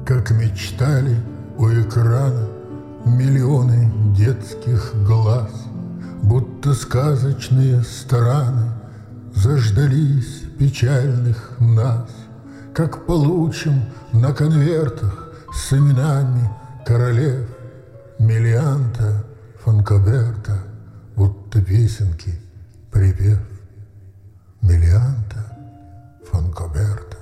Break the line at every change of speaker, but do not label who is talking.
Как мечтали у экрана миллионы детских глаз, будто сказочные страны заждались печальных нас. Как получим на конвертах с именами королев Мелианта, Фонкоберта, будто песенки припев. Мелианта, Фонкоберта.